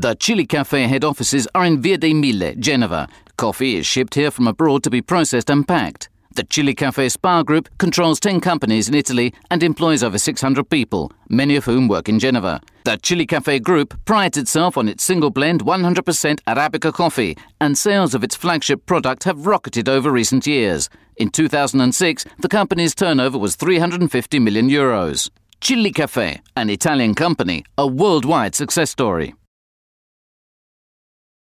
The Chili Cafe head offices are in Via dei Mille, Genova. Coffee is shipped here from abroad to be processed and packed. The Chili Cafe Spa Group controls 10 companies in Italy and employs over 600 people, many of whom work in Genova. The Chili Cafe Group prides itself on its single blend 100% Arabica coffee, and sales of its flagship product have rocketed over recent years. In 2006, the company's turnover was €350 million. Chili Cafe, an Italian company, a worldwide success story.